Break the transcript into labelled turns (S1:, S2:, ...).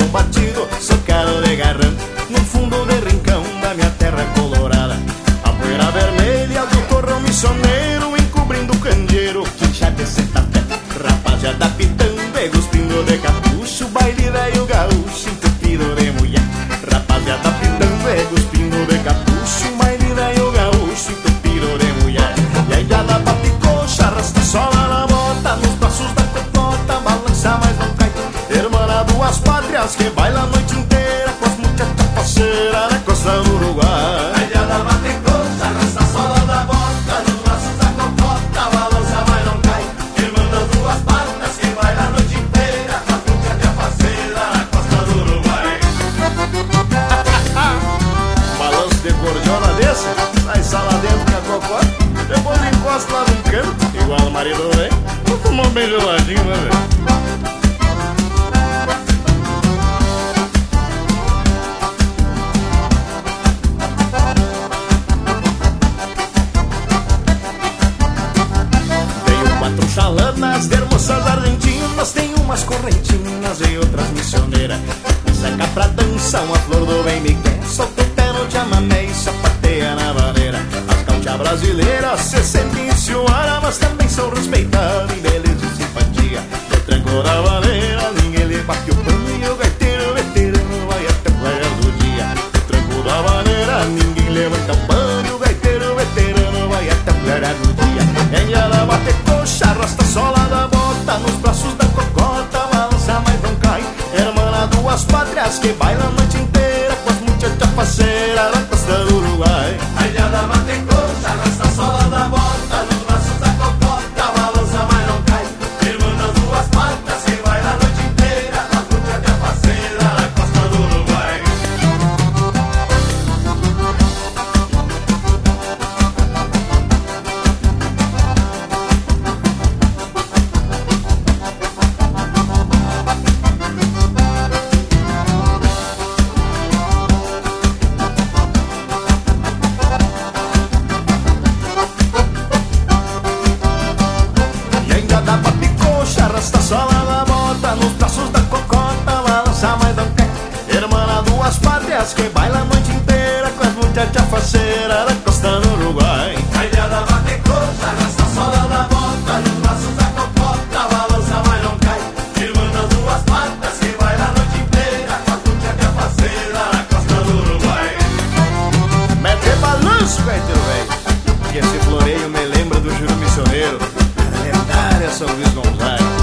S1: som batido, socado de garrão, no fundo de rincão da minha terra colorada. A poeira vermelha do torrão missioneiro encobrindo o candeeiro que já de sexta-feira. Rapaziada pitando e cuspindo de capucho, baile velho gaúcho entupido de mulher. Rapaziada pitando e cuspindo de capucho, baile velho gaúcho entupido de mulher. E aí já dá bate coxa, arrasta sola na bota, nos braços da cocota, balança mas não cai. Irmã duas pátrias que baila a noite inteira com as muchachas parceiras na costa do Uruguai.
S2: Aí já dá bate coxa, arrasta sola na bota, nos braços da cocota, balança mas não cai. Irmã das duas pátrias que baila a noite inteira com as muchachas parceiras na costa do Uruguai.
S1: Balanço de cordiona desse, sai sala dentro com a cocota, depois encosta lá no canto, igual o marido vem, vou tomar bem geladinho, né, velho? Tenho quatro chalanas de hermosas argentinas, tenho umas correntinas e outras missioneiras. Saca pra dançar uma flor do bem me quer, solta o pé no chamamé e sapateia na vaneira. As cauchas brasileiras se sentem enciumadas, mas também são respeitadas em beleza e simpatia. No tranco da vaneira ninguém lhe bate o pano e o gaiteiro veterano vai até clarear do dia. No tranco da vaneira ninguém levanta o pano e o gaiteiro veterano vai até clarear do dia. Ela bate coxa, arrasta sola da bota, nos braços da cocota, balança mas não cai. Hermana duas pátrias que baila a noite inteira com as muchachas parceiras da costa do Uruguai.
S2: Aí já dá bate coxa, arrasta sola da bota, nos braços da cocota, balança mas não cai. Irmã das duas pátrias que baila a noite inteira com as muchachas parceiras na costa do Uruguai.
S1: E ainda dá pra picoxa, arrasta sola na bota, nos braços da cocota, balança mas não cai. Hermana duas pátrias que baila a noite inteira com as muchachas parceiras da costa do Uruguai.
S2: Aí já dá bate coxa, arrasta sola da bota, nos braços da cocota, balança mas não cai. Irmã das duas patas que baila a noite inteira com as muchachas parceiras na costa do Uruguai.
S1: Mete balanço, gaiteiro velho, que esse floreio me lembra do juro missioneiro, da lendária São Luís Gonzaga.